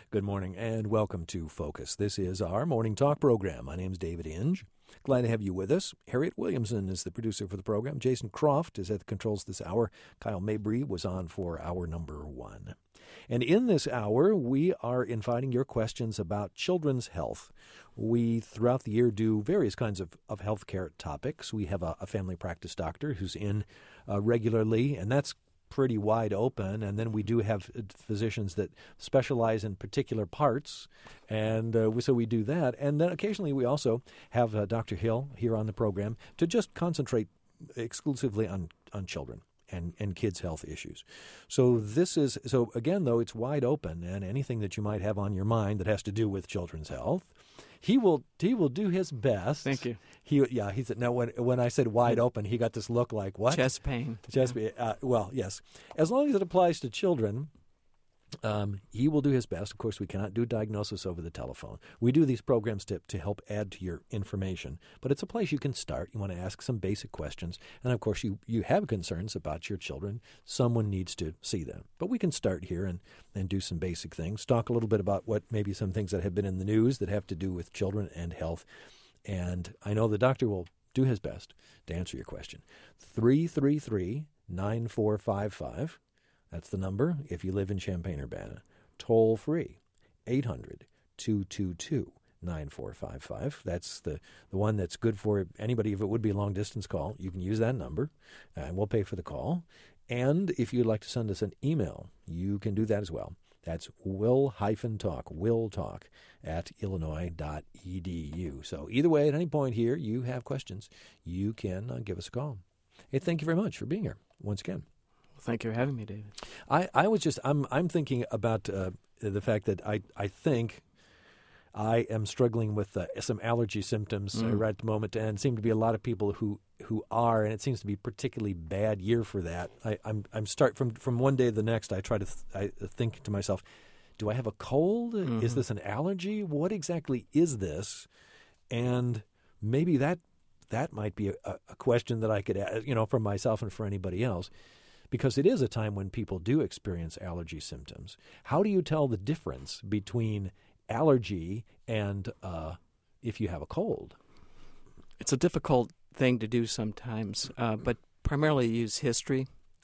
Good morning and welcome to Focus. This is our morning talk program. My name is David Inge. Glad to have you with us. Harriet Williamson is the producer for the program. Jason Croft is at the controls this hour. Kyle Mabry was on for hour number 1. And in this hour, we are inviting your questions about children's health. We, throughout the year, do various kinds of healthcare topics. We have a family practice doctor who's in regularly, and that's pretty wide open, and then we do have physicians that specialize in particular parts, and so we do that. And then occasionally we also have Dr. Hill here on the program to just concentrate exclusively on children and kids' health issues. So again, though, it's wide open, and anything that you might have on your mind that has to do with children's health, he will do his best. Thank you. He said. Now, when I said wide open, he got this look like what? Chest pain. Chest pain. Well, yes. As long as it applies to children, he will do his best. Of course, we cannot do diagnosis over the telephone. We do these programs to help add to your information, but it's a place you can start. You want to ask some basic questions, and of course, you have concerns about your children. Someone needs to see them, but we can start here and do some basic things. Talk a little bit about what maybe some things that have been in the news that have to do with children and health. And I know the doctor will do his best to answer your question. 333-9455. That's the number if you live in Champaign-Urbana. Toll free, 800-222-9455. That's the one that's good for anybody. If it would be a long-distance call, you can use that number, and we'll pay for the call. And if you'd like to send us an email, you can do that as well. That's will-talk at illinois.edu. So either way, at any point here, you have questions, you can give us a call. Hey, thank you very much for being here once again. Thank you for having me, David. I'm thinking about the fact that I think I am struggling with some allergy symptoms right at the moment, and seem to be a lot of people who are, and it seems to be a particularly bad year for that. I'm start from one day to the next. I try to I think to myself, do I have a cold? Mm-hmm. Is this an allergy? What exactly is this? And maybe that might be a question that I could ask, for myself and for anybody else. Because it is a time when people do experience allergy symptoms. How do you tell the difference between allergy and if you have a cold? It's a difficult thing to do sometimes, but primarily use history.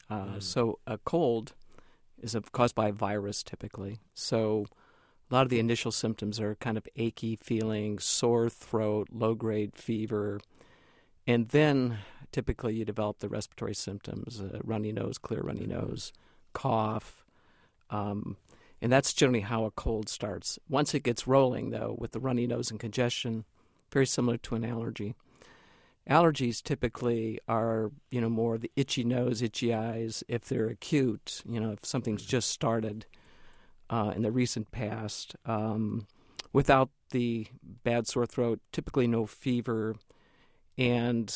So a cold is caused by a virus typically. So a lot of the initial symptoms are kind of achy feeling, sore throat, low-grade fever, and then typically you develop the respiratory symptoms, runny nose, clear runny nose, cough, and that's generally how a cold starts. Once it gets rolling, though, with the runny nose and congestion, very similar to an allergy. Allergies typically are, more the itchy nose, itchy eyes. If they're acute, if something's just started in the recent past, without the bad sore throat, typically no fever, and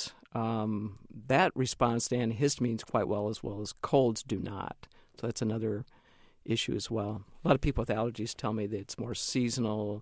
that responds to antihistamines quite well as colds do not. So that's another issue as well. A lot of people with allergies tell me that it's more seasonal,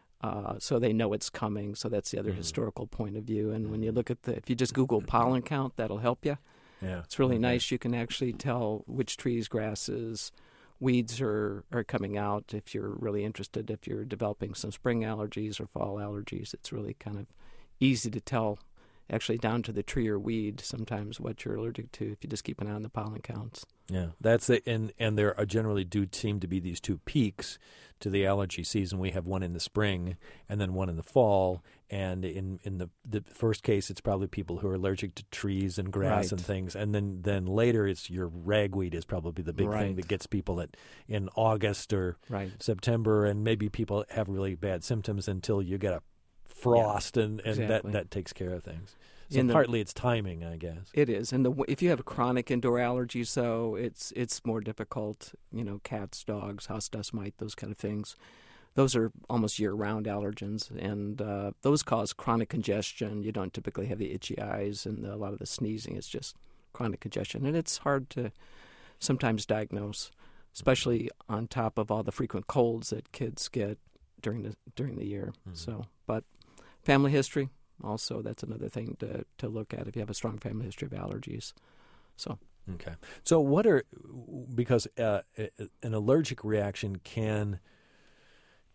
so they know it's coming. So that's the other historical point of view. And when you look at if you just Google pollen count, that'll help you. Yeah, it's really nice. You can actually tell which trees, grasses, weeds are coming out. If you're really interested, if you're developing some spring allergies or fall allergies, it's really kind of easy to tell. Actually, down to the tree or weed, sometimes what you're allergic to if you just keep an eye on the pollen counts. Yeah, that's it. And there are generally do seem to be these two peaks to the allergy season. We have one in the spring and then one in the fall. And in the first case, it's probably people who are allergic to trees and grass and things. And then later, it's your ragweed is probably the big thing that gets people in August or September. And maybe people have really bad symptoms until you get a frost, and that takes care of things. So partly it's timing, I guess. It is. And if you have chronic indoor allergies, though, it's more difficult. Cats, dogs, house dust mite, those kind of things. Those are almost year-round allergens, and those cause chronic congestion. You don't typically have the itchy eyes and a lot of the sneezing. It's just chronic congestion, and it's hard to sometimes diagnose, especially on top of all the frequent colds that kids get during the year. Mm-hmm. So, but family history, also, that's another thing to look at if you have a strong family history of allergies. So okay. So because an allergic reaction can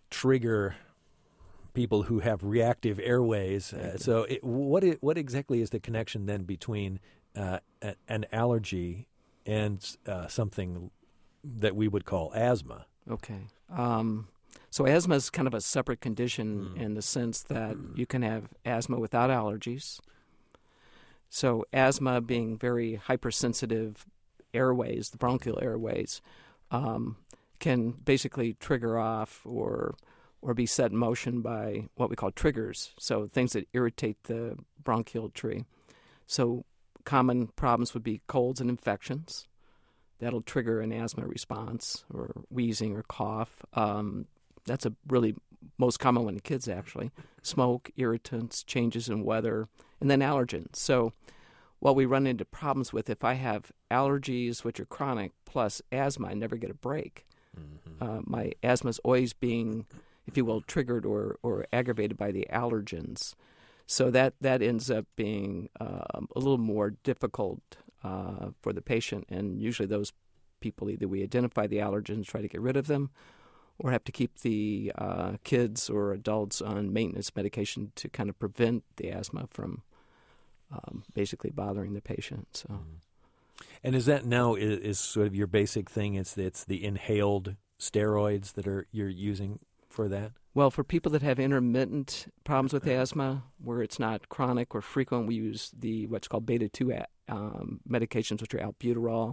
trigger people who have reactive airways. So what exactly is the connection then between an allergy and something that we would call asthma? Okay. So asthma is kind of a separate condition in the sense that you can have asthma without allergies. So asthma being very hypersensitive airways, the bronchial airways, can basically trigger off or be set in motion by what we call triggers, so things that irritate the bronchial tree. So common problems would be colds and infections. That'll trigger an asthma response, or wheezing or cough. That's a really most common one in kids, actually. Smoke, irritants, changes in weather, and then allergens. So what we run into problems with, if I have allergies, which are chronic, plus asthma, I never get a break. My asthma is always being, if you will, triggered or aggravated by the allergens. So that ends up being a little more difficult for the patient. And usually those people, either we identify the allergens, try to get rid of them, or have to keep the kids or adults on maintenance medication to kind of prevent the asthma from basically bothering the patient. So, and is that now is sort of your basic thing? It's the inhaled steroids that you're using for that? Well, for people that have intermittent problems with asthma, where it's not chronic or frequent, we use what's called beta-2 medications, which are albuterol.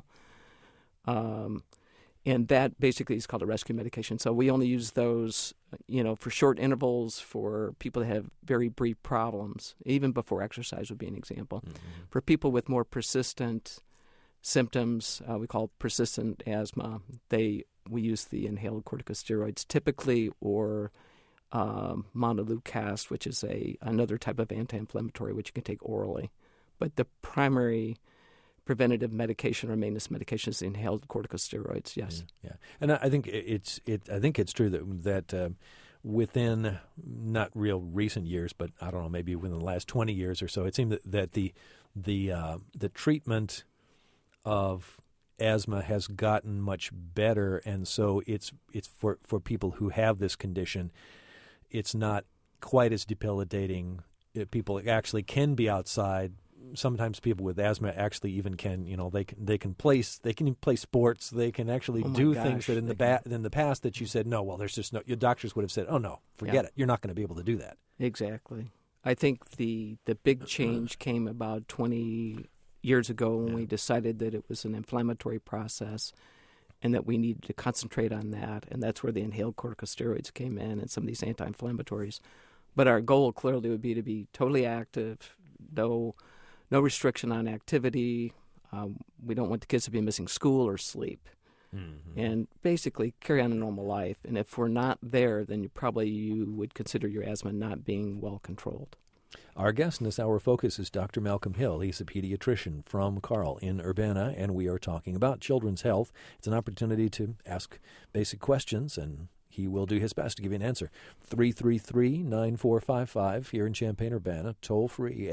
And that basically is called a rescue medication. So we only use those, for short intervals for people that have very brief problems, even before exercise would be an example. For people with more persistent symptoms, we call persistent asthma, we use the inhaled corticosteroids typically, or montelukast, which is another type of anti-inflammatory, which you can take orally. But the primary preventative medication or maintenance medication is inhaled corticosteroids. Yes. Yeah. And I think it's true that within not real recent years, but I don't know, maybe within the last 20 years or so, it seemed that the treatment of asthma has gotten much better, and so it's for people who have this condition, it's not quite as debilitating. People actually can be outside. Sometimes people with asthma actually even can, they can play sports. They can actually do things that in the past that you said, no, well, there's just no. Your doctors would have said, oh no, forget it. You're not going to be able to do that. Exactly. I think the big change came about 20 years ago when we decided that it was an inflammatory process and that we needed to concentrate on that. And that's where the inhaled corticosteroids came in and some of these anti-inflammatories. But our goal clearly would be to be totally active, no restriction on activity. We don't want the kids to be missing school or sleep. And basically carry on a normal life. And if we're not there, then you would consider your asthma not being well controlled. Our guest in this hour focus is Dr. Malcolm Hill. He's a pediatrician from Carle in Urbana, and we are talking about children's health. It's an opportunity to ask basic questions, and he will do his best to give you an answer. 333-9455 here in Champaign-Urbana, toll-free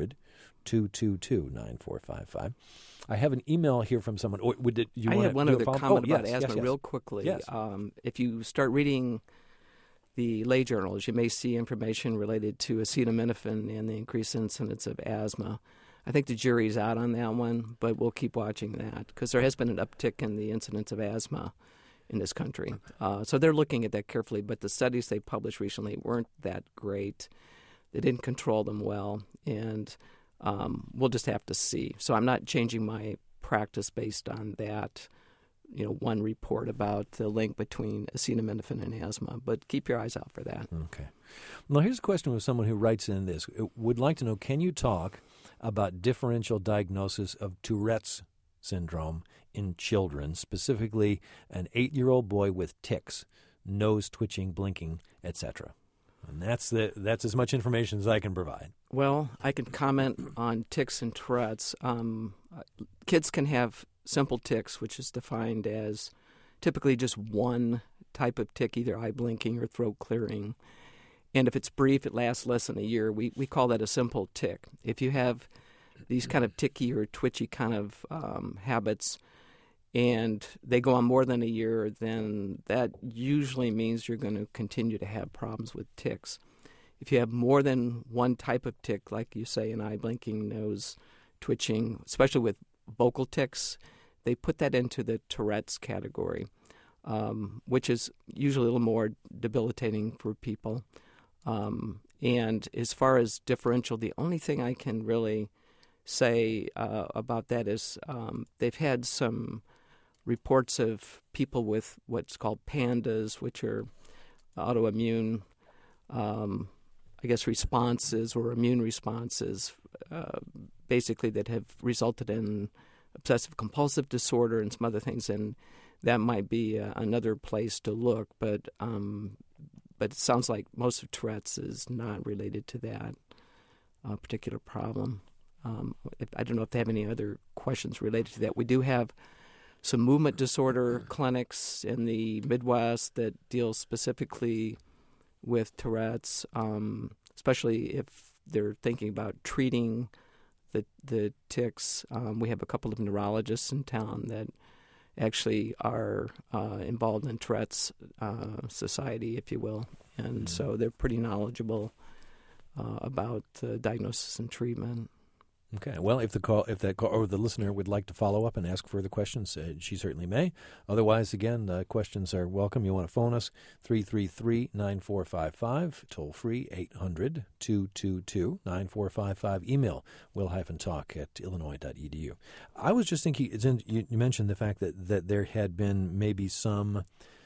800-222-9455. I have an email here from someone. I have one other comment about asthma real quickly. Yes. If you start reading the lay journals, you may see information related to acetaminophen and the increased incidence of asthma. I think the jury's out on that one, but we'll keep watching that because there has been an uptick in the incidence of asthma in this country. So they're looking at that carefully, but the studies they published recently weren't that great. They didn't control them well, and we'll just have to see. So I'm not changing my practice based on that, one report about the link between acetaminophen and asthma, but keep your eyes out for that. Okay. Now, here's a question with someone who writes in this. Would like to know, can you talk about differential diagnosis of Tourette's syndrome in children, specifically an 8-year-old boy with tics, nose twitching, blinking, etc.? And that's as much information as I can provide. Well, I can comment on tics and Tourette's. Kids can have simple tics, which is defined as typically just one type of tic, either eye blinking or throat clearing. And if it's brief, it lasts less than a year. We call that a simple tic. If you have these kind of ticky or twitchy kind of habits and they go on more than a year, then that usually means you're going to continue to have problems with ticks. If you have more than one type of tick, like you say, an eye blinking, nose twitching, especially with vocal tics, they put that into the Tourette's category, which is usually a little more debilitating for people. And as far as differential, the only thing I can really say about that is they've had some reports of people with what's called PANDAS, which are autoimmune, responses or immune responses, basically that have resulted in obsessive-compulsive disorder and some other things, and that might be another place to look. But it sounds like most of Tourette's is not related to that particular problem. I don't know if they have any other questions related to that. We do have some movement disorder clinics in the Midwest that deal specifically with Tourette's, especially if they're thinking about treating the tics. We have a couple of neurologists in town that actually are involved in Tourette's Society, if you will, and so they're pretty knowledgeable about diagnosis and treatment. Okay. Well, if the listener would like to follow up and ask further questions, she certainly may. Otherwise, again, questions are welcome. You want to phone us 333-9455, toll free 800-222-9455. Email will-talk@illinois.edu. I was just thinking, you mentioned the fact that there had been maybe some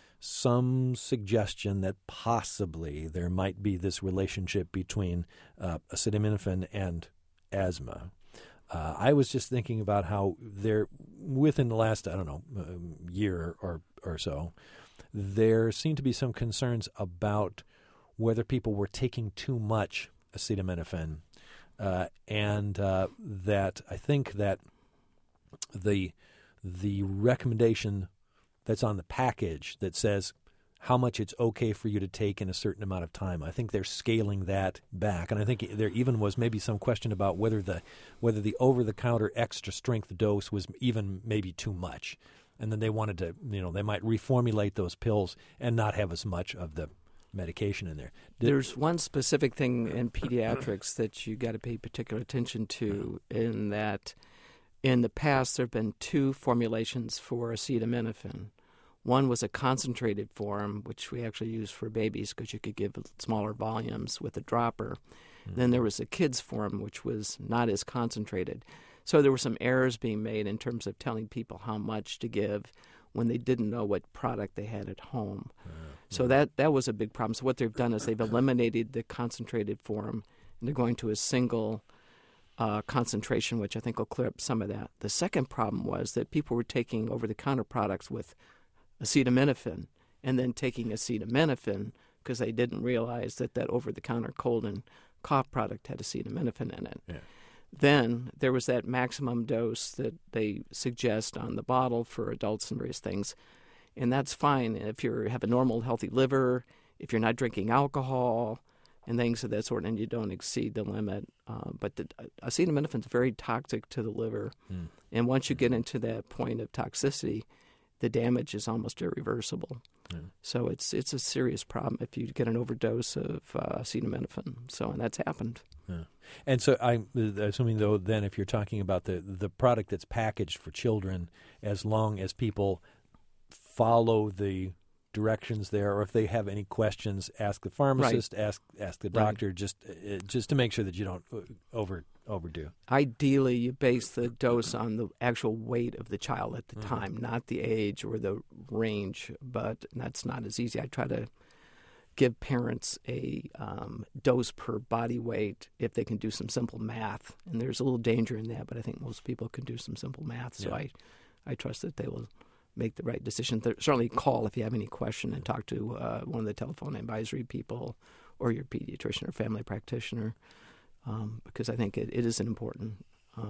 suggestion that possibly there might be this relationship between acetaminophen and asthma. I was just thinking about how there, within the last, year or so, there seemed to be some concerns about whether people were taking too much acetaminophen, and that I think that the recommendation that's on the package that says how much it's okay for you to take in a certain amount of time, I think they're scaling that back. And I think there even was maybe some question about whether the over-the-counter extra strength dose was even maybe too much. And then they wanted to, they might reformulate those pills and not have as much of the medication in there. There's one specific thing in pediatrics that you got to pay particular attention to, in that in the past there have been two formulations for acetaminophen. One was a concentrated form, which we actually use for babies because you could give smaller volumes with a dropper. Mm-hmm. Then there was a kid's form, which was not as concentrated. So there were some errors being made in terms of telling people how much to give when they didn't know what product they had at home. Mm-hmm. So that was a big problem. So what they've done is they've eliminated the concentrated form, and they're going to a single concentration, which I think will clear up some of that. The second problem was that people were taking over-the-counter products with acetaminophen and then taking acetaminophen because they didn't realize that over-the-counter cold and cough product had acetaminophen in it. Yeah. Then there was that maximum dose that they suggest on the bottle for adults and various things, and that's fine if you have a normal, healthy liver, if you're not drinking alcohol and things of that sort, and you don't exceed the limit. But the acetaminophen is very toxic to the liver, and once you get into that point of toxicity, the damage is almost irreversible. Yeah. So it's a serious problem if you get an overdose of acetaminophen. And that's happened. Yeah. And so I'm assuming, though, then if you're talking about the product that's packaged for children, as long as people follow the directions there, or if they have any questions, ask the pharmacist, right. ask the doctor, right. just to make sure that you don't overdo. Ideally, you base the dose on the actual weight of the child at the time, not the age or the range, but that's not as easy. I try to give parents a dose per body weight if they can do some simple math, and there's a little danger in that, but I think most people can do some simple math, so yeah. I trust that they will make the right decision. Certainly call if you have any question and talk to one of the telephone advisory people or your pediatrician or family practitioner, because I think it is an important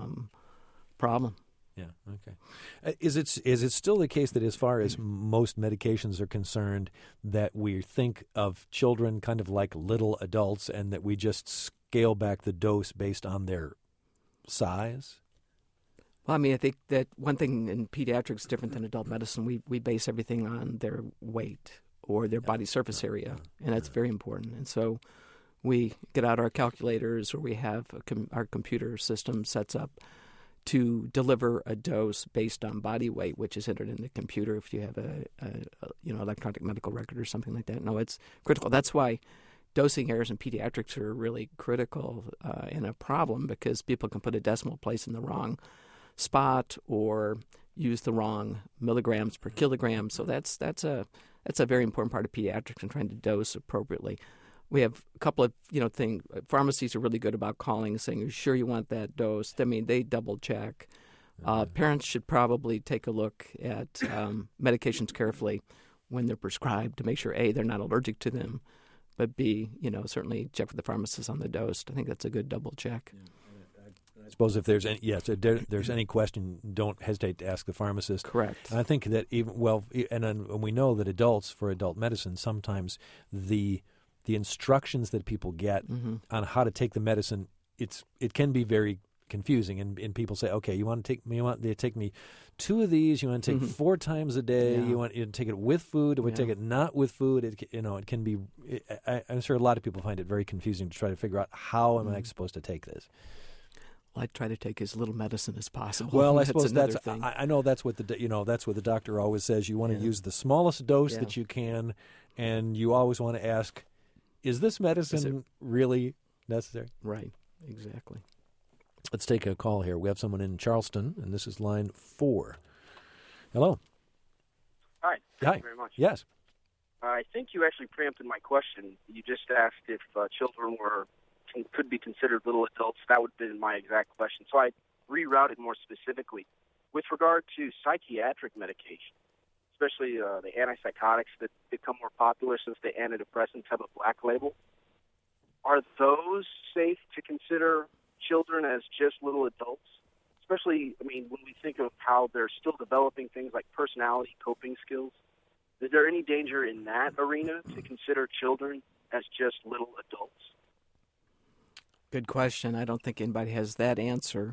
problem. Yeah. Okay. Is it still the case that as far as most medications are concerned, that we think of children kind of like little adults, and that we just scale back the dose based on their size? Well, I mean, I think that one thing in pediatrics is different than adult medicine. We base everything on their weight or their body surface area, and that's very important. And so we get out our calculators, or we have our computer system sets up to deliver a dose based on body weight, which is entered in the computer if you have a electronic medical record or something like that. No, it's critical. That's why dosing errors in pediatrics are really critical and a problem, because people can put a decimal place in the wrong spot or use the wrong milligrams per kilogram. So that's a very important part of pediatrics and trying to dose appropriately. We have a couple of things. Pharmacies are really good about calling and saying, "Are you sure you want that dose?" I mean, they double check. Parents should probably take a look at medications carefully when they're prescribed to make sure A, they're not allergic to them, but B, certainly check with the pharmacist on the dose. I think that's a good double check. I suppose if there's any question, don't hesitate to ask the pharmacist. Correct. And I think that and we know that adults, for adult medicine, sometimes the instructions that people get on how to take the medicine, it can be very confusing, and people say, okay, you want to take me 2 of these, you want to take 4 times a day, you want to take it with food, or take it not with food. It can be. I'm sure a lot of people find it very confusing to try to figure out how am I supposed to take this. Well, I try to take as little medicine as possible. Well, I suppose that's thing. I know that's what the doctor always says. You want to use the smallest dose that you can, and you always want to ask, is this medicine really necessary? Right, exactly. Let's take a call here. We have someone in Charleston, and this is line 4. Hello. Hi. Thank you very much. Yes. I think you actually preempted my question. You just asked if children could be considered little adults. That would have been my exact question. So I rerouted more specifically. With regard to psychiatric medication, especially the antipsychotics that become more popular since the antidepressants have a black label, are those safe to consider children as just little adults? Especially, when we think of how they're still developing things like personality, coping skills, is there any danger in that arena to consider children as just little adults? Good question. I don't think anybody has that answer.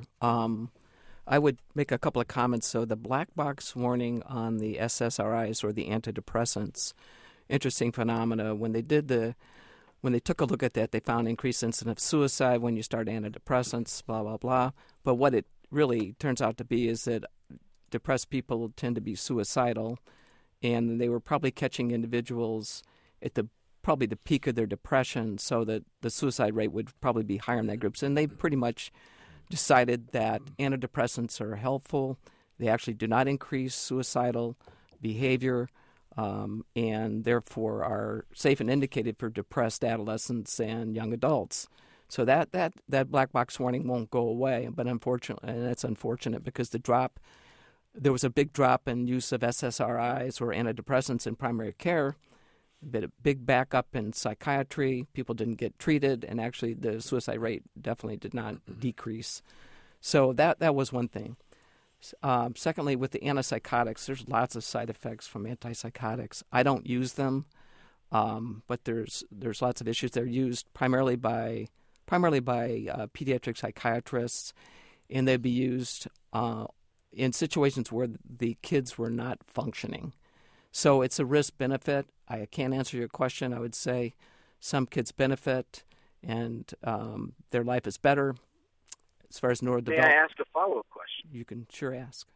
I would make a couple of comments. So the black box warning on the SSRIs, or the antidepressants, interesting phenomena. When they took a look at that, they found increased incidence of suicide when you start antidepressants, blah, blah, blah. But what it really turns out to be is that depressed people tend to be suicidal, and they were probably catching individuals at probably the peak of their depression, so that the suicide rate would probably be higher in that group. And they pretty much decided that antidepressants are helpful. They actually do not increase suicidal behavior, and therefore are safe and indicated for depressed adolescents and young adults. So that black box warning won't go away, but unfortunately, and that's unfortunate, because there was a big drop in use of SSRIs or antidepressants in primary care, a big backup in psychiatry. People didn't get treated, and actually the suicide rate definitely did not decrease. So that was one thing. Secondly, with the antipsychotics, there's lots of side effects from antipsychotics. I don't use them, but there's lots of issues. They're used primarily by pediatric psychiatrists, and they'd be used in situations where the kids were not functioning. So it's a risk-benefit. I can't answer your question. I would say some kids benefit, and their life is better. As far as neurodevelopment. May I ask a follow-up question? You can sure ask.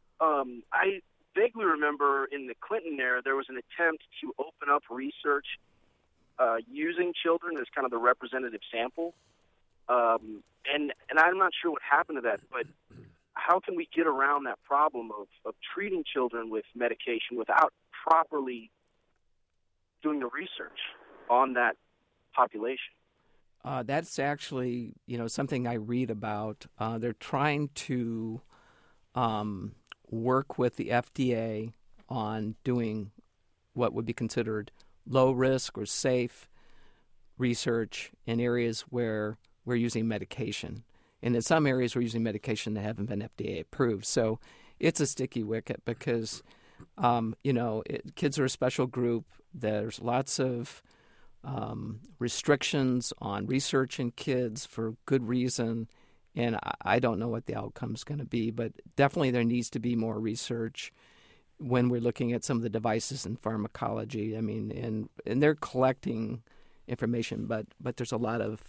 I vaguely remember in the Clinton era there was an attempt to open up research using children as kind of the representative sample. And I'm not sure what happened to that, but how can we get around that problem of treating children with medication without properly doing the research on that population? That's actually, something I read about. They're trying to work with the FDA on doing what would be considered low risk or safe research in areas where we're using medication. And in some areas, we're using medication that haven't been FDA approved. So it's a sticky wicket because, kids are a special group. There's lots of restrictions on research in kids for good reason, And I don't know what the outcome's going to be, but definitely there needs to be more research when we're looking at some of the devices in pharmacology. I mean, and they're collecting information, but there's a lot of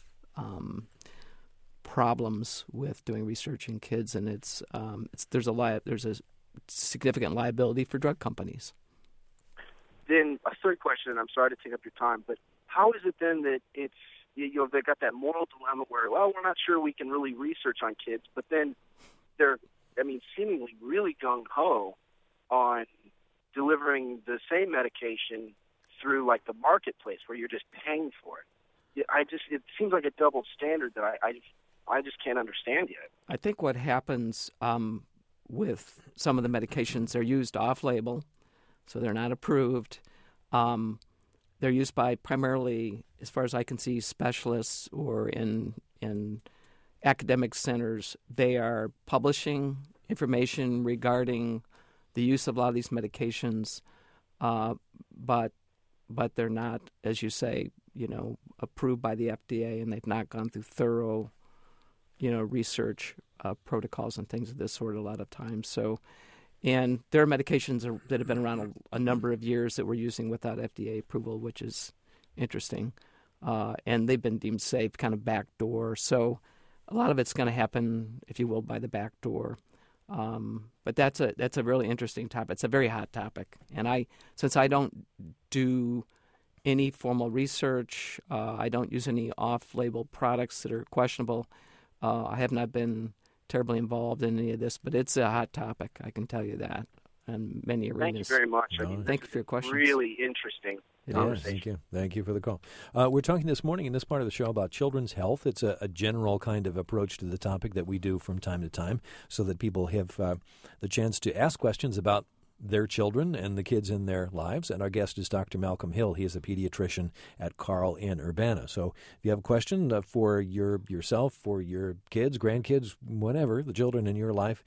problems with doing research in kids, and there's a significant liability for drug companies. Then a third question, and I'm sorry to take up your time, but how is it then that it's, they got that moral dilemma where, well, we're not sure we can really research on kids, but then they're, seemingly really gung-ho on delivering the same medication through, like, the marketplace where you're just paying for it. It seems like a double standard that I just can't understand yet. I think what happens with some of the medications, they're used off-label, so they're not approved. They're used by primarily, as far as I can see, specialists or in academic centers. They are publishing information regarding the use of a lot of these medications, but they're not, as you say, approved by the FDA, and they've not gone through thorough, research protocols and things of this sort a lot of times. So, and there are medications that have been around a number of years that we're using without FDA approval, which is interesting. And they've been deemed safe, kind of backdoor. So a lot of it's going to happen, if you will, by the back door. But that's a really interesting topic. It's a very hot topic. And since I don't do any formal research, I don't use any off-label products that are questionable, I have not been terribly involved in any of this, but it's a hot topic, I can tell you that, in many arenas. Thank you very much. Thank you for your questions. Really interesting conversation. Thank you for the call. We're talking this morning in this part of the show about children's health. It's a general kind of approach to the topic that we do from time to time so that people have the chance to ask questions about their children and the kids in their lives. And our guest is Dr. Malcolm Hill. He is a pediatrician at Carle in Urbana. So if you have a question for yourself, for your kids, grandkids, whatever, the children in your life,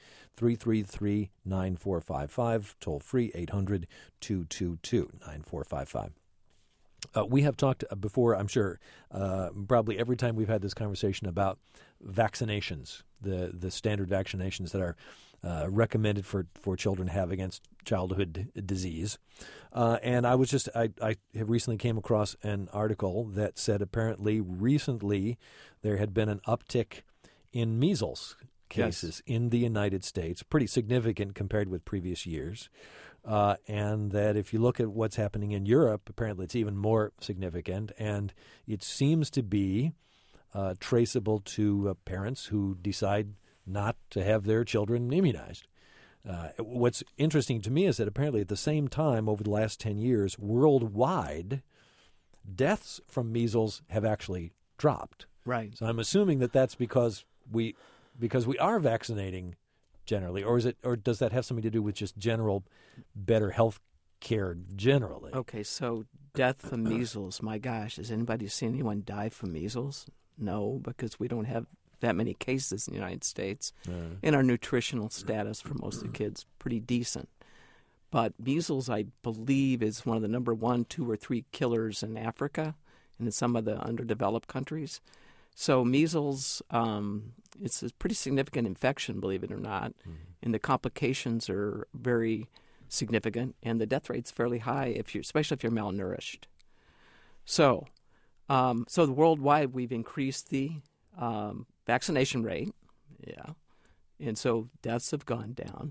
333-9455, toll free 800-222-9455. We have talked before, I'm sure, probably every time we've had this conversation about vaccinations, the standard vaccinations that are recommended for children to have against childhood disease. And I have recently came across an article that said apparently recently there had been an uptick in measles cases in the United States, pretty significant compared with previous years. And that if you look at what's happening in Europe, apparently it's even more significant. And it seems to be traceable to parents who decide not to have their children immunized. What's interesting to me is that apparently at the same time, over the last 10 years, worldwide, deaths from measles have actually dropped. Right. So I'm assuming that that's because we are vaccinating generally, or does that have something to do with just general better health care generally? Okay, so death from measles, my gosh, has anybody seen anyone die from measles? No, because we don't have that many cases in the United States, and our nutritional status for most of the kids pretty decent. But measles, I believe, is one of the number 1, 2, or 3 killers in Africa and in some of the underdeveloped countries. So measles, it's a pretty significant infection, believe it or not, and the complications are very significant, and the death rate's fairly high, especially if you're malnourished. So worldwide, we've increased the vaccination rate, and so deaths have gone down,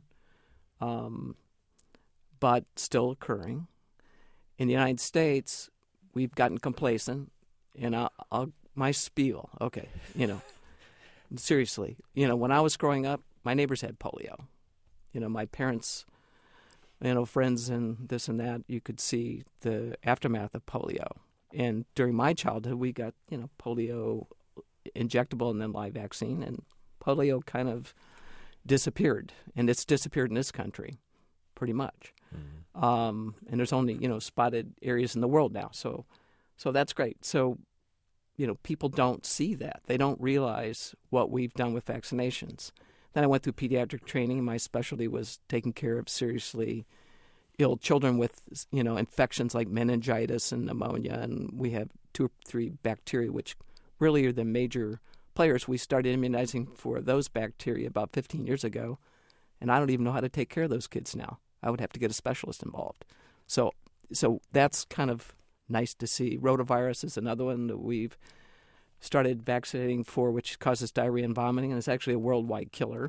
but still occurring. In the United States, we've gotten complacent, and my spiel, okay, seriously, when I was growing up, my neighbors had polio. My parents, friends and this and that, you could see the aftermath of polio. And during my childhood, we got, polio injectable and then live vaccine, and polio kind of disappeared. And it's disappeared in this country, pretty much. And there's only, spotted areas in the world now. So that's great. So, people don't see that. They don't realize what we've done with vaccinations. Then I went through pediatric training. My specialty was taking care of seriously ill children with, infections like meningitis and pneumonia. And we have 2 or 3 bacteria, which really are the major players, we started immunizing for those bacteria about 15 years ago, and I don't even know how to take care of those kids now. I would have to get a specialist involved. So that's kind of nice to see. Rotavirus is another one that we've started vaccinating for, which causes diarrhea and vomiting, and it's actually a worldwide killer.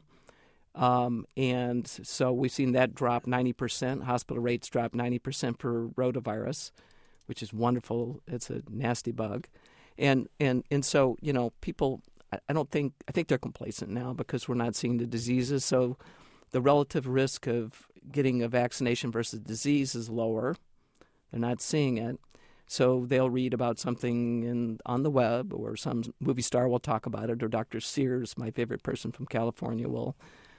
And so we've seen that drop 90%. Hospital rates drop 90% for rotavirus, which is wonderful. It's a nasty bug. And so, people, I think they're complacent now because we're not seeing the diseases. So the relative risk of getting a vaccination versus disease is lower. They're not seeing it. So they'll read about something on the web, or some movie star will talk about it, or Dr. Sears, my favorite person from California, will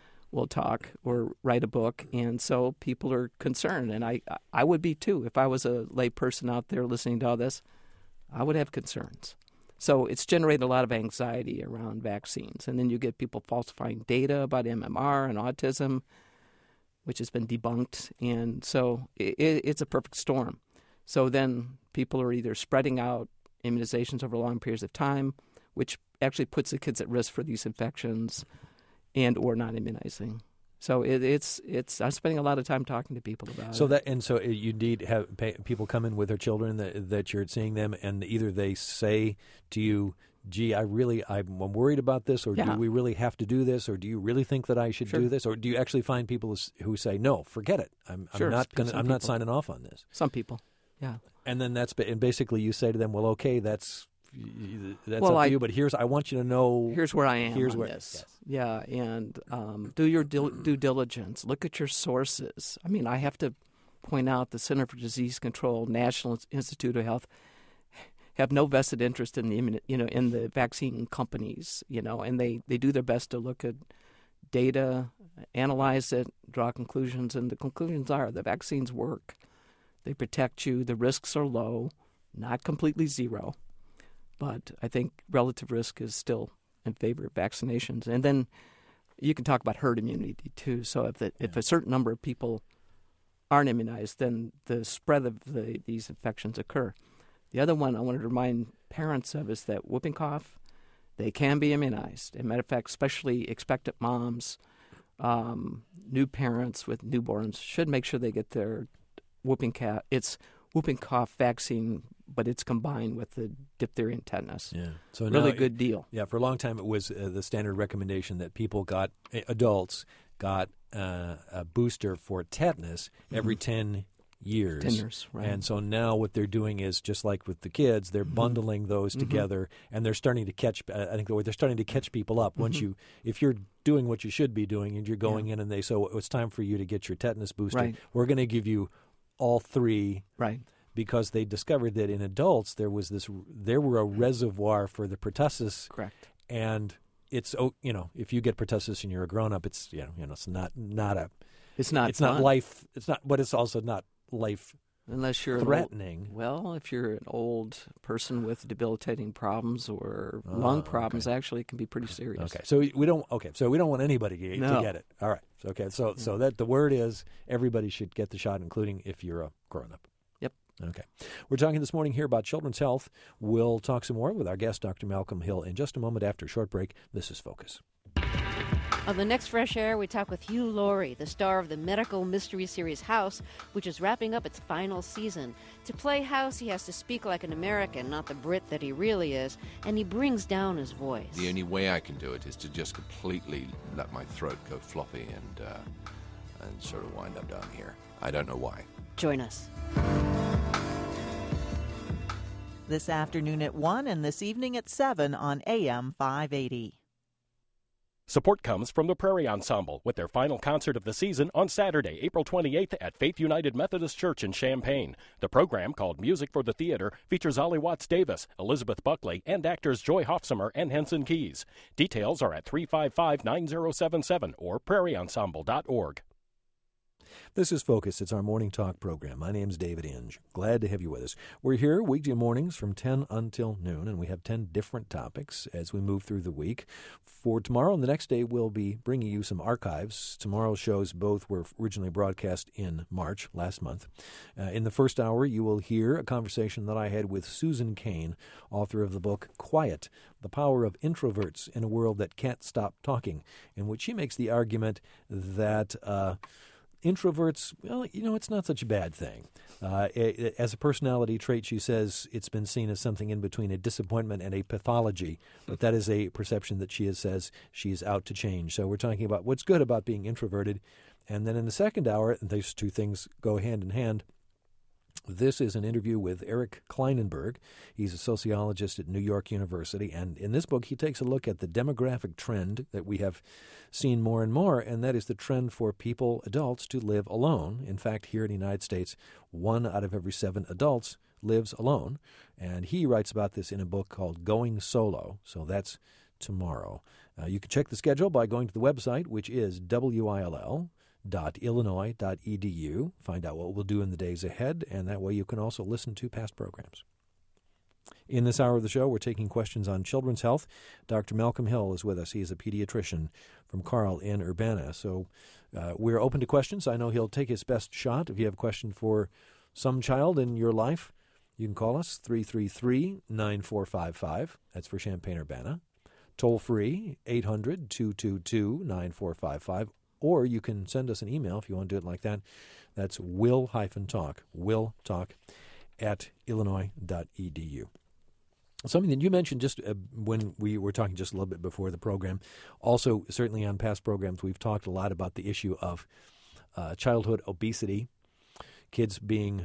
talk or write a book. And so people are concerned, and I would be too. If I was a lay person out there listening to all this, I would have concerns. So it's generated a lot of anxiety around vaccines. And then you get people falsifying data about MMR and autism, which has been debunked. And so it's a perfect storm. So then people are either spreading out immunizations over long periods of time, which actually puts the kids at risk for these infections, and or not immunizing. So it's I'm spending a lot of time talking to people about it. So you indeed have people come in with their children that you're seeing them, and either they say to you, "Gee, I'm worried about this," or "Do we really have to do this?" or "Do you really think that I should do this?" or do you actually find people who say, "No, forget it. I'm not signing off on this." Some people. Yeah. And then basically you say to them, "Well, okay, that's up to you, but I want you to know here's where I am on this." Yes. Yeah, and do your due diligence. Look at your sources. I mean, I have to point out the Center for Disease Control, National Institute of Health have no vested interest in the vaccine companies, and they do their best to look at data, analyze it, draw conclusions, and the conclusions are the vaccines work. They protect you. The risks are low, not completely zero. But I think relative risk is still in favor of vaccinations. And then you can talk about herd immunity, too. So if a certain number of people aren't immunized, then the spread of these infections occur. The other one I wanted to remind parents of is that whooping cough, they can be immunized. As a matter of fact, especially expectant moms, new parents with newborns should make sure they get their whooping cough vaccine, but it's combined with the diphtheria and tetanus. Yeah, so really good deal. Yeah, for a long time it was the standard recommendation that adults got a booster for tetanus every 10 years. 10 years, right. And so now what they're doing is, just like with the kids, they're bundling those together, and they're starting to catch. I think they're starting to catch people up. Once if you're doing what you should be doing, and you're going in, and they say, it's time for you to get your tetanus booster. Right. We're going to give you all three. Right. Because they discovered that in adults there were a reservoir for the pertussis. Correct. And it's if you get pertussis and you're a grown up, it's it's not life. It's not, but it's also not life. Unless you're threatening. If you're an old person with debilitating problems or lung problems, actually it can be pretty serious. Okay. So we don't want anybody to get it. All right. Okay. So that the word is everybody should get the shot, including if you're a grown up. Yep. Okay. We're talking this morning here about children's health. We'll talk some more with our guest, Dr. Malcolm Hill, in just a moment after a short break. This is Focus. On the next Fresh Air, we talk with Hugh Laurie, the star of the medical mystery series House, which is wrapping up its final season. To play House, he has to speak like an American, not the Brit that he really is, and he brings down his voice. The only way I can do it is to just completely let my throat go floppy and sort of wind up down here. I don't know why. Join us. This afternoon at 1 and this evening at 7 on AM 580. Support comes from the Prairie Ensemble with their final concert of the season on Saturday, April 28th at Faith United Methodist Church in Champaign. The program, called Music for the Theater, features Ollie Watts-Davis, Elizabeth Buckley, and actors Joy Hofsummer and Henson Keys. Details are at 355-9077 or prairieensemble.org. This is Focus. It's our morning talk program. My name's David Inge. Glad to have you with us. We're here weekday mornings from 10 until noon, and we have 10 different topics as we move through the week. For tomorrow and the next day, we'll be bringing you some archives. Tomorrow's shows both were originally broadcast in March, last month. In the first hour, you will hear a conversation that I had with Susan Cain, author of the book Quiet, The Power of Introverts in a World That Can't Stop Talking, in which she makes the argument that introverts, well, it's not such a bad thing. As a personality trait, she says it's been seen as something in between a disappointment and a pathology, but that is a perception that she says she's out to change. So we're talking about what's good about being introverted. And then in the second hour, these two things go hand in hand. This is an interview with Eric Kleinenberg. He's a sociologist at New York University, and in this book he takes a look at the demographic trend that we have seen more and more, and that is the trend for adults to live alone. In fact, here in the United States, 1 out of every 7 adults lives alone, and he writes about this in a book called Going Solo, so that's tomorrow. You can check the schedule by going to the website, which is WILL.illinois.edu. Find out what we'll do in the days ahead, and that way you can also listen to past programs. In this hour of the show, we're taking questions on children's health. Dr. Malcolm Hill is with us. He is a pediatrician from Carle in Urbana. So we're open to questions. I know he'll take his best shot. If you have a question for some child in your life, you can call us 333-9455. That's for Champaign-Urbana. Toll free, 800-222-9455. Or you can send us an email if you want to do it like that. That's will-talk at illinois.edu. Something that you mentioned just when we were talking just a little bit before the program. Also, certainly on past programs, we've talked a lot about the issue of childhood obesity, kids being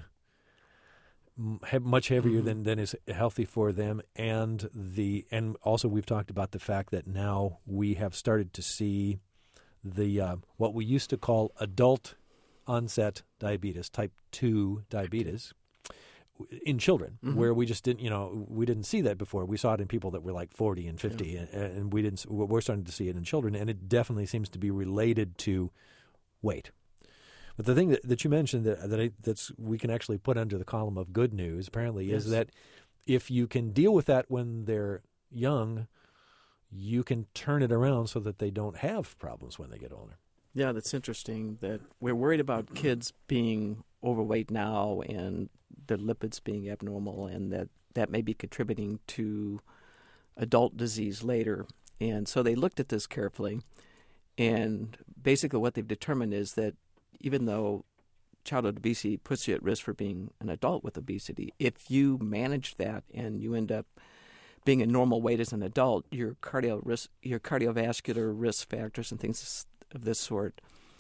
much heavier than is healthy for them, and also we've talked about the fact that now we have started to see the what we used to call adult onset diabetes, type 2 diabetes, in children, where we just didn't, we didn't see that before. We saw it in people that were like 40 and 50, and we're starting to see it in children, and it definitely seems to be related to weight. But the thing that you mentioned that's we can actually put under the column of good news, apparently, is that if you can deal with that when they're young, you can turn it around so that they don't have problems when they get older. Yeah, that's interesting that we're worried about kids being overweight now and their lipids being abnormal, and that may be contributing to adult disease later. And so they looked at this carefully, and basically what they've determined is that even though childhood obesity puts you at risk for being an adult with obesity, if you manage that and you end up being a normal weight as an adult, your cardiovascular risk factors and things of this sort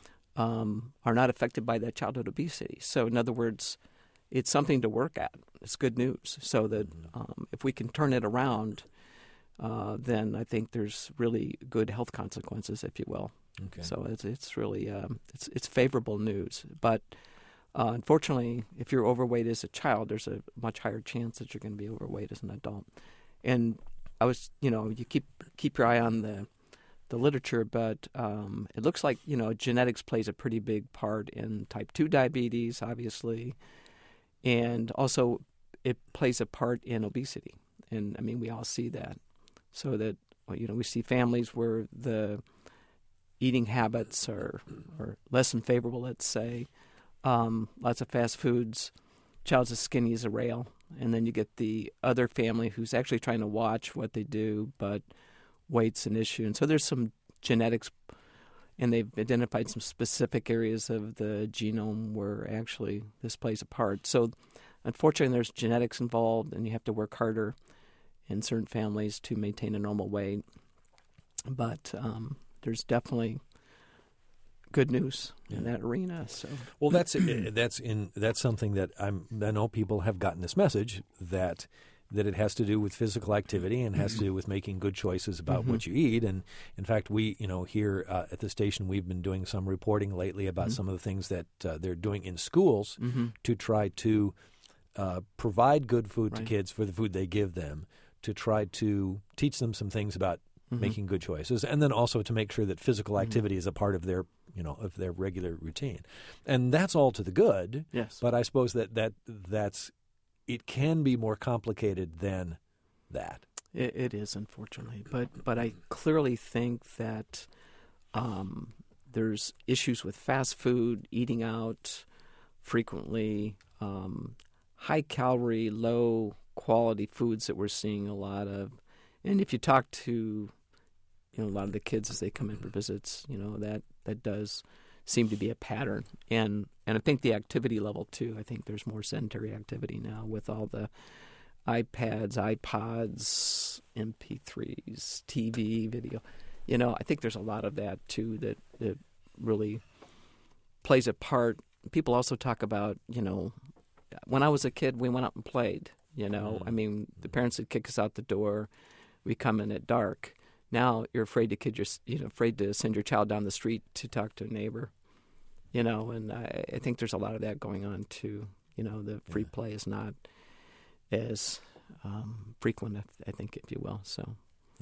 are not affected by that childhood obesity. So in other words, it's something to work at. It's good news. So that if we can turn it around, then I think there's really good health consequences, if you will. Okay. So it's really it's favorable news. But unfortunately, if you're overweight as a child, there's a much higher chance that you're going to be overweight as an adult. And I was, you keep your eye on the literature, but it looks like, genetics plays a pretty big part in type 2 diabetes, obviously, and also it plays a part in obesity. And, I mean, we all see that. So that, we see families where the eating habits are less than favorable, let's say, lots of fast foods, child's as skinny as a rail. And then you get the other family who's actually trying to watch what they do, but weight's an issue. And so there's some genetics, and they've identified some specific areas of the genome where actually this plays a part. So unfortunately, there's genetics involved, and you have to work harder in certain families to maintain a normal weight. But there's definitely good news in that arena. So, well, that's something that I know people have gotten this message that it has to do with physical activity and has to do with making good choices about what you eat. And in fact, we here at the station, we've been doing some reporting lately about some of the things that they're doing in schools to try to provide good food to kids for the food they give them, to try to teach them some things about making good choices, and then also to make sure that physical activity is a part of their of their regular routine, and that's all to the good. Yes. But I suppose that's it can be more complicated than that. It is, unfortunately, but I clearly think that there's issues with fast food, eating out frequently, high calorie, low quality foods that we're seeing a lot of. And if you talk to a lot of the kids as they come in for visits, that does seem to be a pattern. And I think the activity level too. I think there's more sedentary activity now with all the iPads, iPods, MP3s, TV, video. I think there's a lot of that too that really plays a part. People also talk about, when I was a kid, we went out and played. I mean, the parents would kick us out the door. We come in at dark. Now you're afraid to send your child down the street to talk to a neighbor. And I think there's a lot of that going on too. The free play is not as frequent, I think, if you will. So,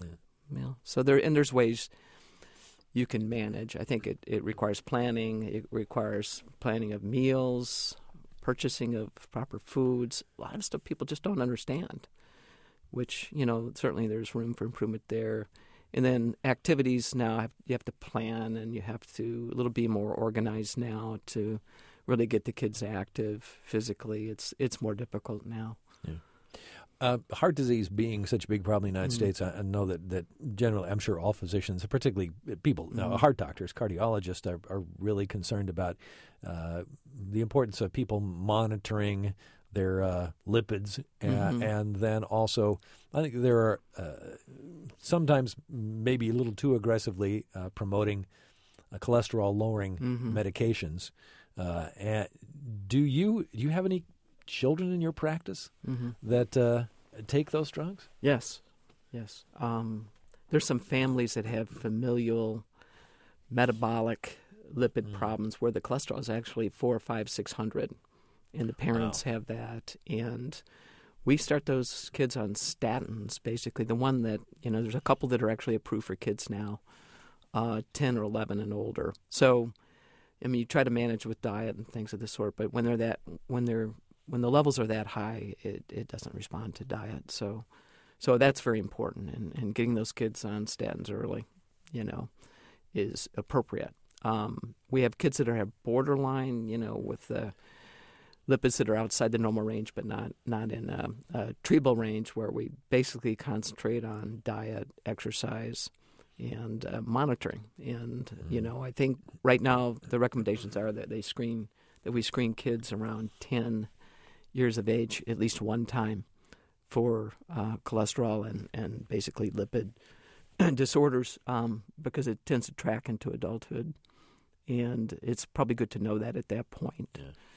so there's ways you can manage. I think it requires planning. It requires planning of meals, purchasing of proper foods. A lot of stuff people just don't understand, which, certainly there's room for improvement there. And then activities now, you have to plan, and you have to a little be more organized now to really get the kids active physically. It's more difficult now. Yeah. Heart disease being such a big problem in the United States, I know that generally, I'm sure all physicians, particularly people, heart doctors, cardiologists, are really concerned about the importance of people monitoring their lipids, and then also, I think there are sometimes maybe a little too aggressively promoting cholesterol-lowering medications. And do you have any children in your practice that take those drugs? Yes. There's some families that have familial metabolic lipid problems where the cholesterol is actually 400, 500, 600, and the parents have that. And we start those kids on statins, basically. The one that, there's a couple that are actually approved for kids now, 10 or 11 and older. So, you try to manage with diet and things of this sort, but when the levels are that high, it doesn't respond to diet. So that's very important, and getting those kids on statins early, is appropriate. We have kids that have borderline, with the lipids that are outside the normal range, but not in a treatable range, where we basically concentrate on diet, exercise, and monitoring. And I think right now the recommendations are that we screen kids around 10 years of age at least one time for cholesterol and basically lipid disorders, because it tends to track into adulthood, and it's probably good to know that at that point.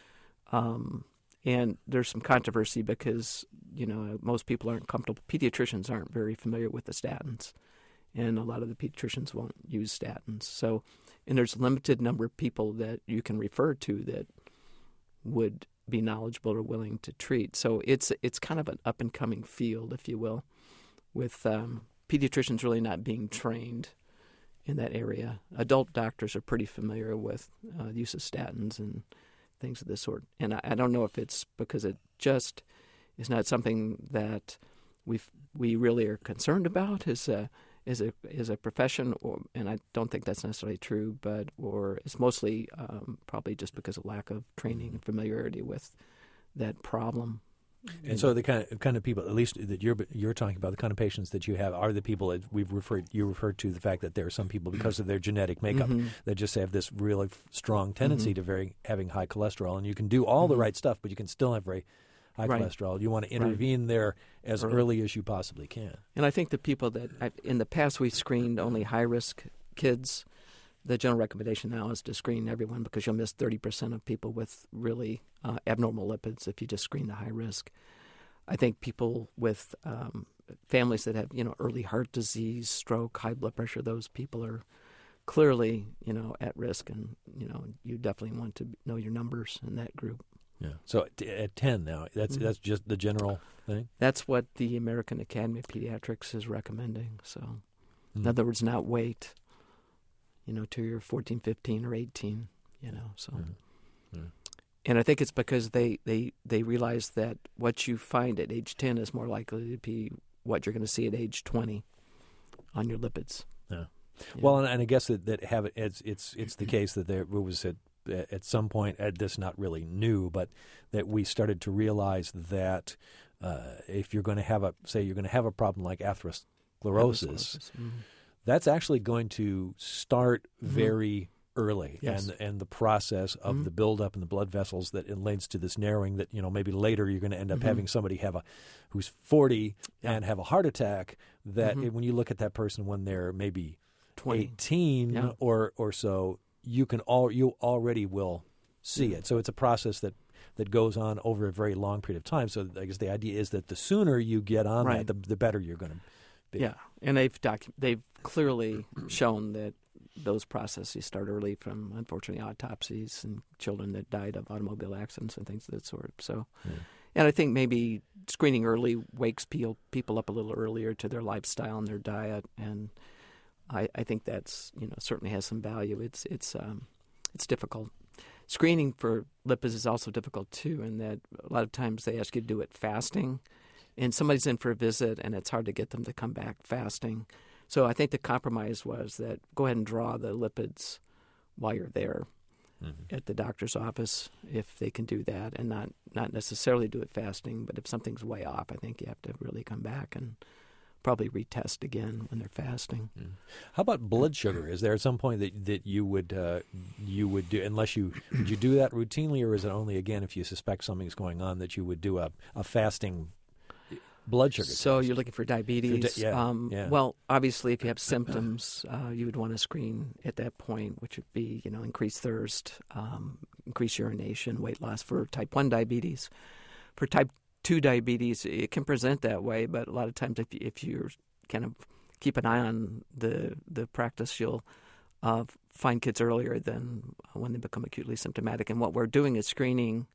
And there's some controversy because most people aren't comfortable. Pediatricians aren't very familiar with the statins, and a lot of the pediatricians won't use statins. So, and there's a limited number of people that you can refer to that would be knowledgeable or willing to treat. So it's kind of an up-and-coming field, if you will, with pediatricians really not being trained in that area. Adult doctors are pretty familiar with the use of statins and things of this sort. And I don't know if it's because it just is not something that we really are concerned about as a profession, and I don't think that's necessarily true, or it's mostly probably just because of lack of training and familiarity with that problem. And so the kind of people, at least that you're talking about, the kind of patients that you have are the people that you referred to the fact that there are some people, because of their genetic makeup, that just have this really strong tendency to having high cholesterol, and you can do all the right stuff, but you can still have very high cholesterol. You want to intervene there as early as you possibly can. And I think the people that in the past we screened only high-risk kids. The general recommendation now is to screen everyone, because you'll miss 30% of people with really abnormal lipids if you just screen the high risk. I think people with families that have early heart disease, stroke, high blood pressure, those people are clearly at risk, and you definitely want to know your numbers in that group. Yeah. So at 10 now, that's just the general thing? That's what the American Academy of Pediatrics is recommending. So, in other words, not wait. till you're 14, 15, or 18, so. Mm-hmm. Mm-hmm. And I think it's because they realize that what you find at age 10 is more likely to be what you're going to see at age 20 on your lipids. Yeah. Well, and I guess that it's the case that there was at some point, this not really new, but that we started to realize that if you're going to have a problem like atherosclerosis, Mm-hmm. that's actually going to start very early, yes. and the process of the buildup in the blood vessels that it leads to this narrowing that maybe later you're going to end up having somebody who's 40 and have a heart attack that when you look at that person when they're maybe 20. 18 or so, you already will see it. So it's a process that goes on over a very long period of time. So I guess the idea is that the sooner you get on right. that, the better you're going to be. Yeah, and they've clearly shown that those processes start early from, unfortunately, autopsies and children that died of automobile accidents and things of that sort. So, and I think maybe screening early wakes people up a little earlier to their lifestyle and their diet, and I think that's certainly has some value. It's difficult. Screening for lipids is also difficult too, in that a lot of times they ask you to do it fasting, and somebody's in for a visit, and it's hard to get them to come back fasting. So I think the compromise was that go ahead and draw the lipids while you're there at the doctor's office, if they can do that, and not necessarily do it fasting. But if something's way off, I think you have to really come back and probably retest again when they're fasting. How about blood sugar? Is there at some point that you would do, unless would you do that routinely, or is it only again if you suspect something's going on that you would do a fasting blood sugar So test? You're looking for diabetes. Well, obviously, if you have symptoms, you would want to screen at that point, which would be increased thirst, increased urination, weight loss for type 1 diabetes. For type 2 diabetes, it can present that way, but a lot of times if you kind of keep an eye on the practice, you'll find kids earlier than when they become acutely symptomatic. And what we're doing is screening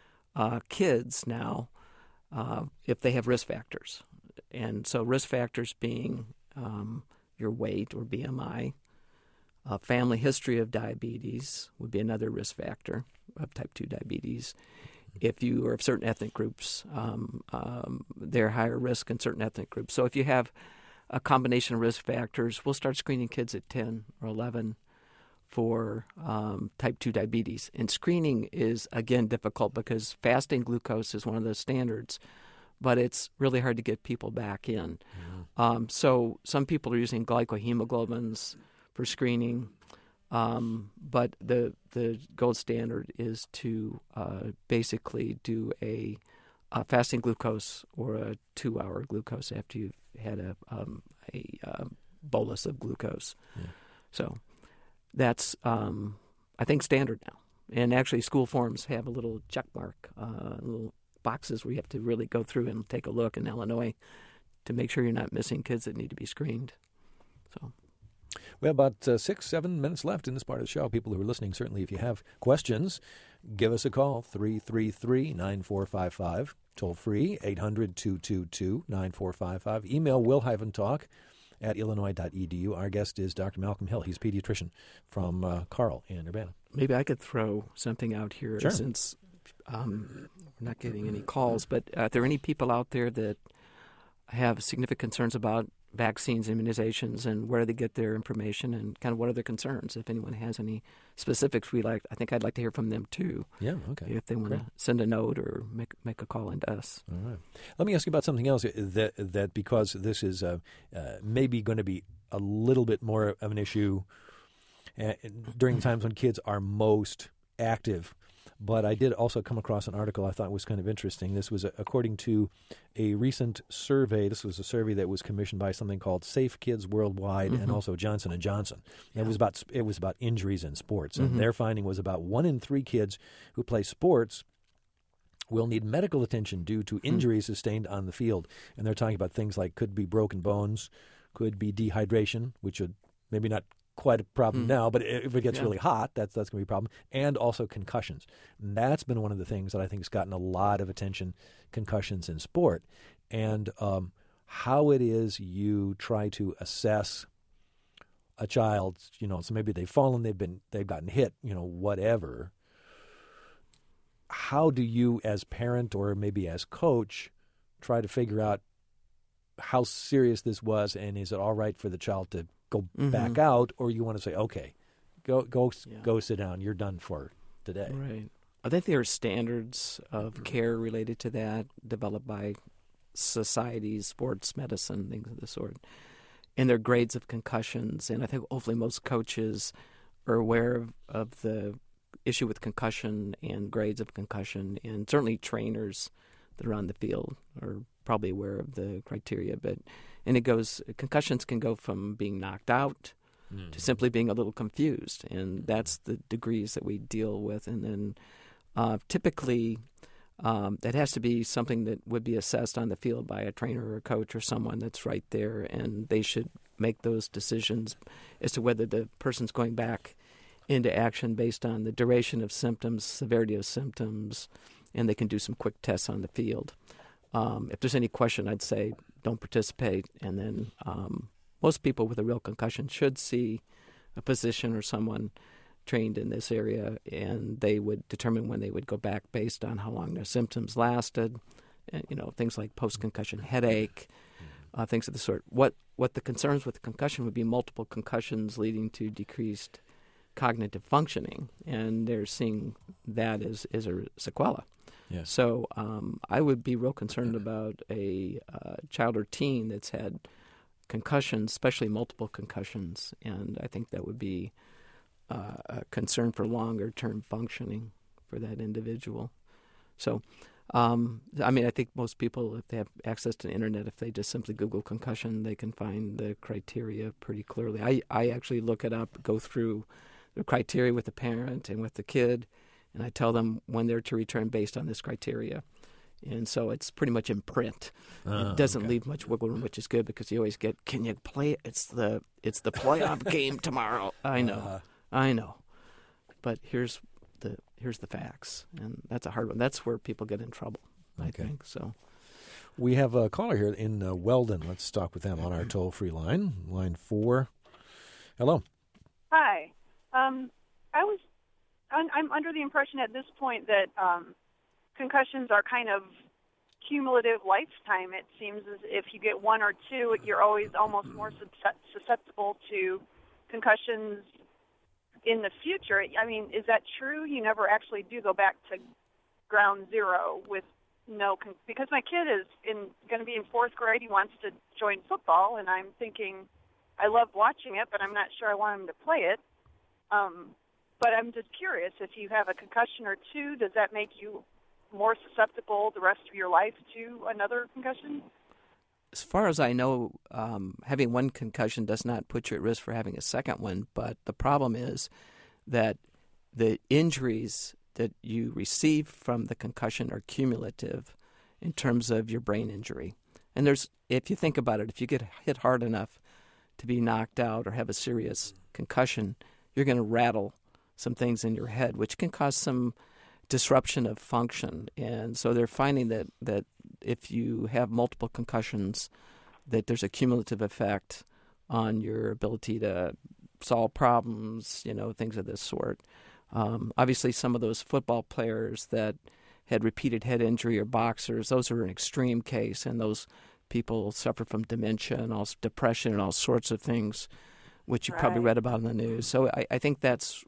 kids now if they have risk factors. And so risk factors being your weight or BMI, family history of diabetes would be another risk factor of type 2 diabetes. If you are of certain ethnic groups, they're higher risk in certain ethnic groups. So if you have a combination of risk factors, we'll start screening kids at 10 or 11 for type 2 diabetes. And screening is, again, difficult because fasting glucose is one of the standards, but it's really hard to get people back in. So some people are using glycohemoglobins for screening. But the gold standard is to basically do a fasting glucose or a 2-hour glucose after you've had a bolus of glucose. So that's, I think, standard now. And actually, school forms have a little check mark, little boxes where you have to really go through and take a look in Illinois to make sure you're not missing kids that need to be screened. So. We have about 6-7 minutes left in this part of the show. People who are listening, certainly, if you have questions, give us a call, 333-9455. Toll free, 800-222-9455. Email will-talk@illinois.edu. Our guest is Dr. Malcolm Hill. He's a pediatrician from Carl in Urbana. Maybe I could throw something out here Sure. since we're not getting any calls. But are there any people out there that have significant concerns about vaccines, immunizations, and where they get their information, and kind of what are their concerns? If anyone has any specifics, I think I'd like to hear from them too. Yeah, okay. If they want to send a note or make a call into us. All right. Let me ask you about something else that because this is maybe going to be a little bit more of an issue during times when kids are most active. But I did also come across an article I thought was kind of interesting. This was according to a recent survey. This was a survey that was commissioned by something called Safe Kids Worldwide and also Johnson & Johnson. Yeah. It was about injuries in sports. And their finding was about 1 in 3 kids who play sports will need medical attention due to injuries sustained on the field. And they're talking about things like could be broken bones, could be dehydration, which would maybe not quite a problem now, but if it gets really hot, that's going to be a problem, and also concussions. And that's been one of the things that I think has gotten a lot of attention, concussions in sport, and how it is you try to assess a child, so maybe they've fallen, they've gotten hit, whatever. How do you, as parent or maybe as coach, try to figure out how serious this was, and is it all right for the child to go back out, or you want to say, okay, go sit down, you're done for today? Right. I think there are standards of care related to that, developed by societies, sports medicine, things of the sort. And there are grades of concussions, and I think hopefully most coaches are aware of the issue with concussion and grades of concussion, and certainly trainers that are on the field are probably aware of the criteria. Concussions can go from being knocked out to simply being a little confused, and that's the degrees that we deal with. And then typically that has to be something that would be assessed on the field by a trainer or a coach or someone that's right there, and they should make those decisions as to whether the person's going back into action based on the duration of symptoms, severity of symptoms, and they can do some quick tests on the field. If there's any question, I'd say don't participate, and then most people with a real concussion should see a physician or someone trained in this area, and they would determine when they would go back based on how long their symptoms lasted, and, things like post-concussion headache, things of the sort. What the concerns with concussion would be multiple concussions leading to decreased cognitive functioning, and they're seeing that as a sequela. Yes. So I would be real concerned about a child or teen that's had concussions, especially multiple concussions, and I think that would be a concern for longer-term functioning for that individual. So, I think most people, if they have access to the internet, if they just simply Google concussion, they can find the criteria pretty clearly. I actually look it up, go through the criteria with the parent and with the kid, and I tell them when they're to return based on this criteria. And so it's pretty much in print. It doesn't leave much wiggle room, which is good because you always get, can you play it? It's the playoff game tomorrow. I know. But here's the facts, and that's a hard one. That's where people get in trouble, I think. So we have a caller here in Weldon. Let's talk with them on our toll-free line, line 4. Hello. Hi. I'm under the impression at this point that concussions are kind of cumulative lifetime. It seems as if you get one or two, you're always almost more susceptible to concussions in the future. I mean, is that true? You never actually do go back to ground zero with because my kid is going to be in 4th grade. He wants to join football, and I'm thinking I love watching it, but I'm not sure I want him to play it. But I'm just curious, if you have a concussion or two, does that make you more susceptible the rest of your life to another concussion? As far as I know, having one concussion does not put you at risk for having a second one, but the problem is that the injuries that you receive from the concussion are cumulative in terms of your brain injury. And if you think about it, if you get hit hard enough to be knocked out or have a serious concussion, you're going to rattle some things in your head, which can cause some disruption of function. And so they're finding that if you have multiple concussions, that there's a cumulative effect on your ability to solve problems, things of this sort. Obviously, some of those football players that had repeated head injury or boxers, those are an extreme case, and those people suffer from dementia and also depression and all sorts of things, which you probably read about in the news. So I think that's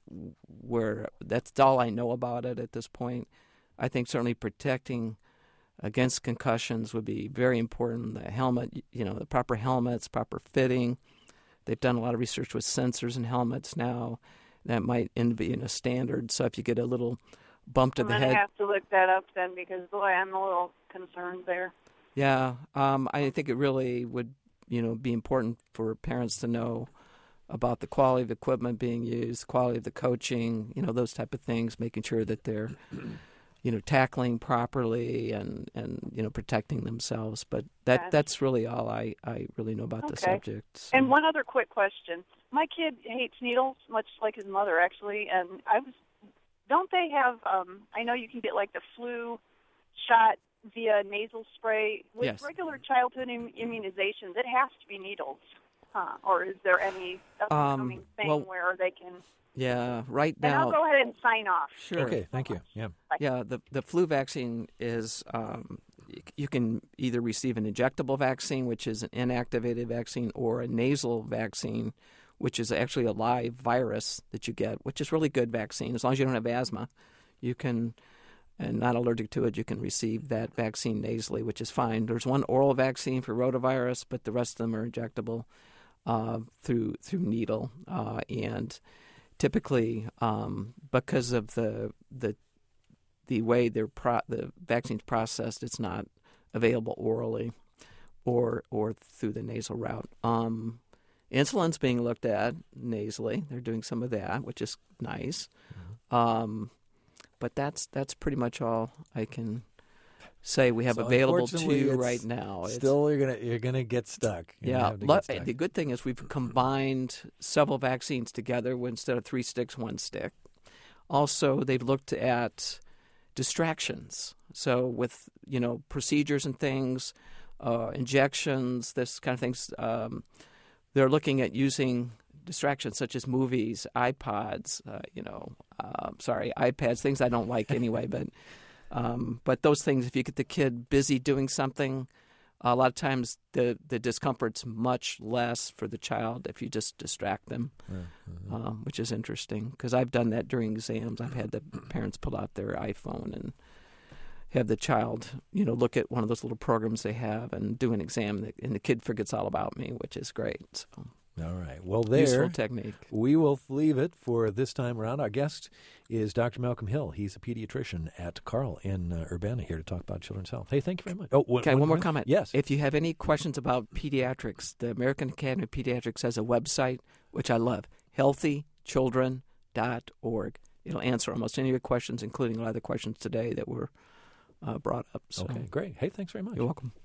all I know about it at this point. I think certainly protecting against concussions would be very important. The helmet, the proper helmets, proper fitting. They've done a lot of research with sensors in helmets now that might be in a standard. So if you get a little bump to the head, I'm going to have to look that up then, because boy, I'm a little concerned there. Yeah, I think it really would, be important for parents to know about the quality of equipment being used, quality of the coaching, those type of things, making sure that they're, tackling properly and protecting themselves. But that's really all I really know about the subject. So. And one other quick question. My kid hates needles, much like his mother, actually. And don't they have, I know you can get like the flu shot via nasal spray. With yes. regular childhood immunizations, it has to be needles. Or is there any upcoming thing where they can... Yeah, right And now... I'll go ahead and sign off. Sure. Okay, thank you. Yeah. Yeah, the flu vaccine is... you can either receive an injectable vaccine, which is an inactivated vaccine, or a nasal vaccine, which is actually a live virus that you get, which is really good vaccine. As long as you don't have asthma, you can... and not allergic to it, you can receive that vaccine nasally, which is fine. There's one oral vaccine for rotavirus, but the rest of them are injectable through needle. And typically, because of the way the vaccine's processed, it's not available orally or through the nasal route. Insulin's being looked at nasally. They're doing some of that, which is nice. Mm-hmm. But that's pretty much all I can say we have available to you right now. Still, you're gonna get stuck. The good thing is we've combined several vaccines together instead of 3 sticks, 1 stick. Also, they've looked at distractions. So with procedures and things, injections, this kind of things, they're looking at using distractions such as movies, iPods, iPads, things I don't like anyway. But those things, if you get the kid busy doing something, a lot of times the discomfort's much less for the child if you just distract them, which is interesting because I've done that during exams. I've had the parents pull out their iPhone and have the child, look at one of those little programs they have and do an exam, and the kid forgets all about me, which is great. So. All right. Well, useful technique. We will leave it for this time around. Our guest is Dr. Malcolm Hill. He's a pediatrician at Carle in Urbana here to talk about children's health. Hey, thank you very much. One more comment. Yes. If you have any questions about pediatrics, the American Academy of Pediatrics has a website, which I love, healthychildren.org. It'll answer almost any of your questions, including a lot of the questions today that were brought up. So. Okay, great. Hey, thanks very much. You're welcome.